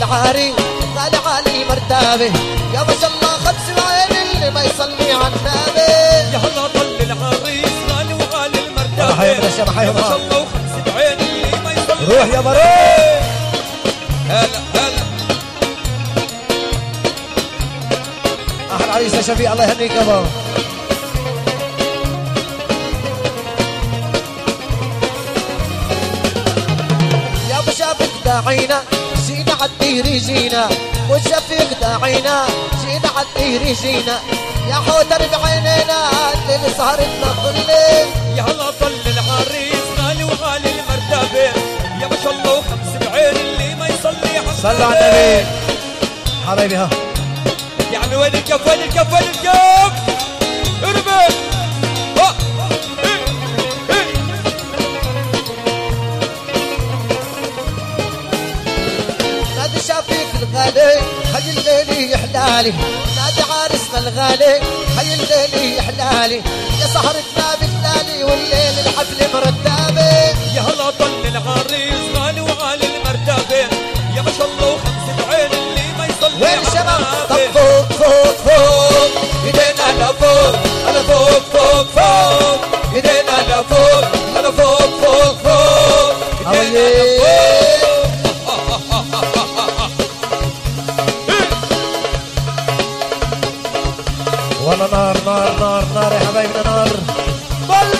العاري غالي عالي المرتبة يا ما شاء الله خمس العين اللي ما يصلي على النبي يا هلا طل العريس غالي وغالي المرتبة حي من الشبح حي ما شاء الله وخمس العين اللي ما يصلي روح يا بريء هلا هلا احلى عريس يا شفيق الله يهنيك يابا يا ابو شافك داعينا جينا عالدير جينا وشفيق داعينا جينا عالدير جينا يا حوتر بعينينا اللي سهرتنا كلين يا هلا طل العريس غالي وغالي المرتبة يا ما شاء الله وخمس بعين اللي ما يصلي على صلوا على النبي حبايبي ها يا عمي وين الكف وين الكف وين الكف ارمي نادي شافيك الغالي حي الليلي يحلالي نادي عارسنا الغالي حي الليلي يحلالي يا سهرتنا بكلالي والليل الحفل مرتبة يا هلا طل العريس غالي وغالي المرتبة يا ما شاء الله وخمس بعين اللي ما يصلي وين الشباب طب فوق فوق فوق ايدينا لفوق انا فوق فوق فوق ايدينا لفوق انا فوق فوق فوق ايدينا لفوق والله نار نار نار نار يا حبايبنا نار بل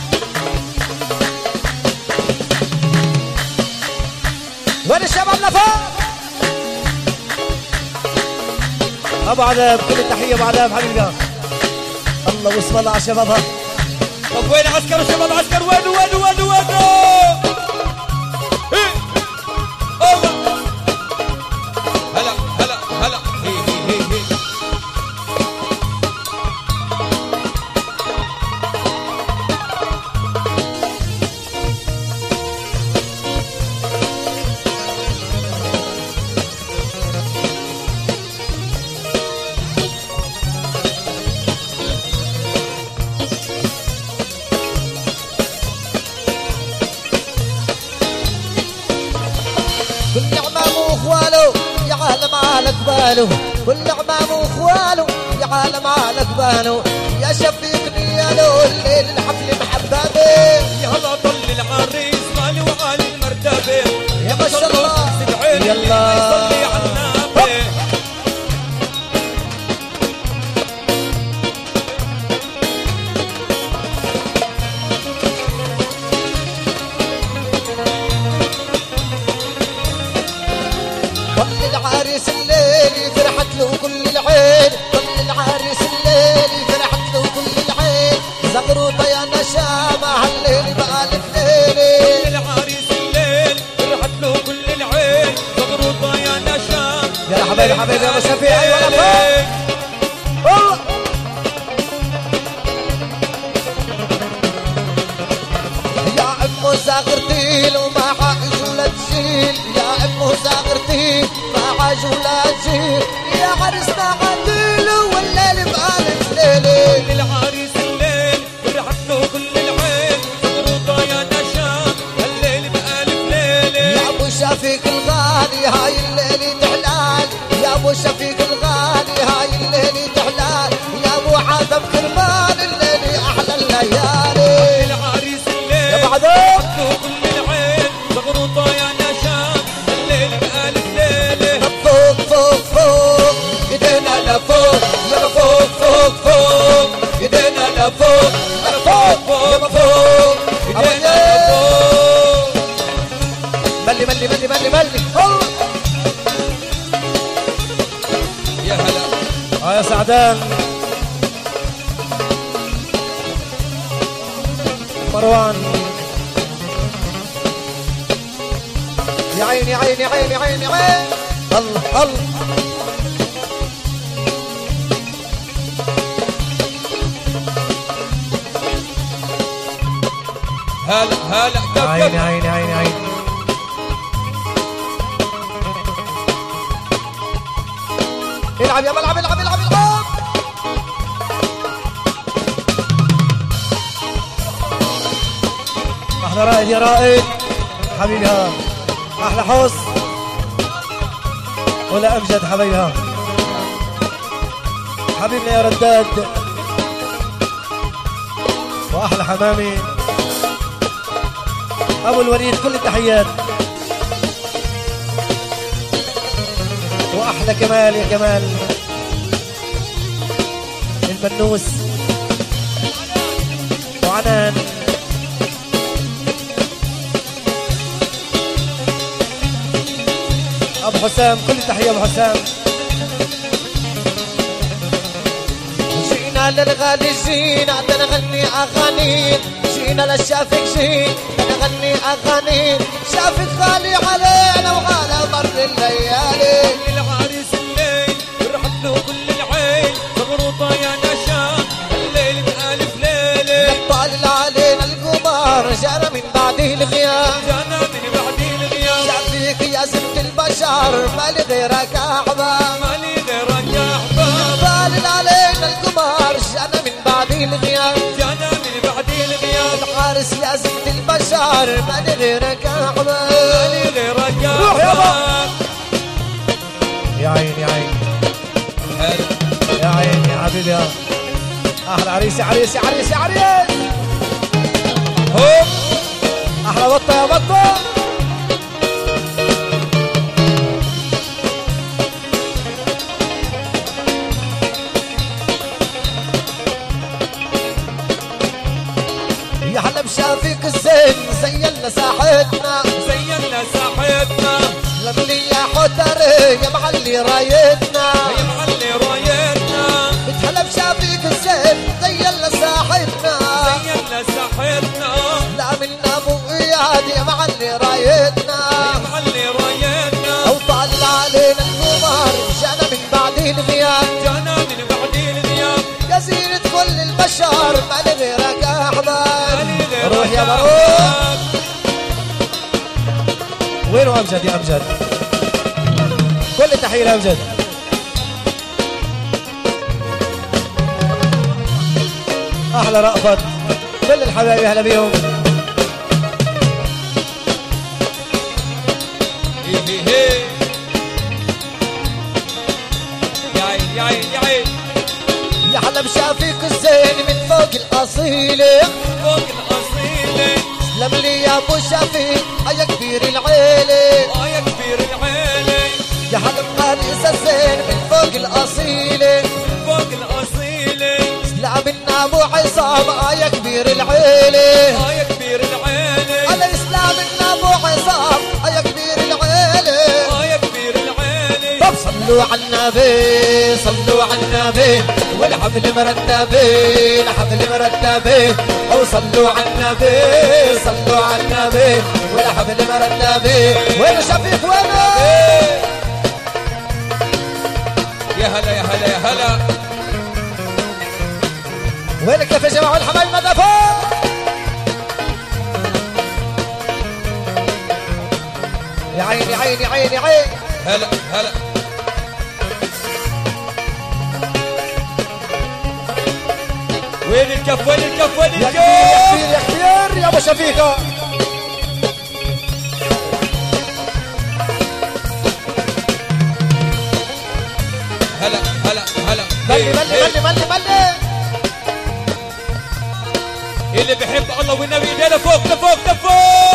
وين الشباب لفوق ابو عذاب كل التحيه ابو عذاب حبيبي الله واسم الله على شبابها طب وين عسكر شباب عسكر وين هلا هلا هلا هي هي هي هي كل عمام واخواله يا عالم على قباله كل عمام واخواله يا عالم على قباله يا شفيق نياله الليل الحفل محببه يا هلا طل العريس غالي وغالي المرتبة يا ما شاء الله يلا يصلي على النبي طل العريس الليل فرحت له كل العين طل العريس الليل فرحت له كل العين زغروطه يا نشامه هالليل بألف ليله العريس الليل فرحت له كل العين زغروطه يا نشام يا حبايبي حبايبي يا ابو شفيع ايوه لفوق والله يا امه زغرتيل وما عاجوله تجيل يا امه زغرتيل ما عاجوله تجيل يا عرسنا عديل والليل بألف ليله العريس الليل فرحت له كل العين زغروطه يا نشام الليل بألف ليله يا ابو شفيق الغالي هاي الليل تحلال يا ابو شفيق الغالي هاي الليل تحلال يا ابو عاطف كرمان الليل احلى الليالي العريس الليل يا بعدين فرحت له كل العين زغروطه يا نشام الليل بألف ليله فوق فوق فوق ايدينا لفوق يا فوق فوق فوق ايدينا لفوق يا فوق يا فوق ايدينا لفوق ملي ملي ملي ملي ملي يا هلا يا سعدان مروان يا عيني عيني عيني عيني عيني الله الله هلا هلا كف عيني كف عيني عيني عيني العب يا ملعب العب العب العب احلى رائد يا رائد حبيبي ها احلى حس ولا أمجد حبيبها حبيبنا يا رداد وأحلى حمامي أبو الوليد كل التحيات وأحلى كمال يا كمال المنوس وعنان أبو حسام كل التحية أبو حسام جينا للغالي جينا نغني أغاني جينا للشافك جينا نغني أغاني شافك غالي علينا وعلى مر الليالي العريس الليل فرحت له كل العين مغروطة يا نشام الليل بألف ليلة طالع علينا القمر جانا من بعد الغياب جانا من بعد الغياب شافيك يا زفت البشر مالي غيرك أحباب مالي غيرك يا أحباب طالع علينا القمر جانا من بعد الغياب جانا من بعد الغياب الحارس يا زفت البشر مالي غيرك أحباب مالي غيرك يا روح يابا. أحباب يا عين يا عين يا عين يا حبيبي يا أحلى عريس يا عريس يا عريس يا عريس هوب أحلى بطة يا بطة يا حلب شافيك الزين زينا ساحتنا زينا ساحتنا لملي يا حتري يا معلي رايتنا يا معلي رايتنا بتحلب شافيك الزين زينا ساحتنا زينا ساحتنا لا منا ابو اياد يا معلي رايتنا يا معلي رايتنا او طالع علينا القمر جانا من بعد الغياب جانا من بعد الغياب يا زينة كل البشر ما غيرك احباب مالي غيرك روح يا بروح أحباب. وينه أمجد يا أمجد كل تحية لأمجد أحلى رأفت كل الحبايب أهلا بيهم هي هي هي يا عين يا عين يا عين يا حلب شافيك الزين من فوق الأصيلة فوق الأصيلة سلم لي يا أبو شفيق يا كبير العيلة يا كبير العيلة يا حلب قارس الزين من فوق الأصيلة فوق الأصيلة سلم لنا أبو عصام يا كبير العيلة يا كبير العيلة على إسلام لنا أبو عصام يا كبير العيلة يا كبير العيلة طب صلوا على النبي صلوا على النبي والحفل مرتبين حفل مرتبين او صلوا على النبي صلوا على النبي والحفل مرتبين وين شفيق وينه يا هلا يا هلا يا هلا وين كيف يا جماعه الحبايب مدفون يا عيني يا عيني يا عيني يا عيني هلا هلا وين الكف وين الكف وين يا الكف كبير يا كبير يا ابو شفيقه هلا هلا هلا ملي ملي ملي ملي ملي اللي بيحب الله والنبي ايدينا فوق لفوق لفوق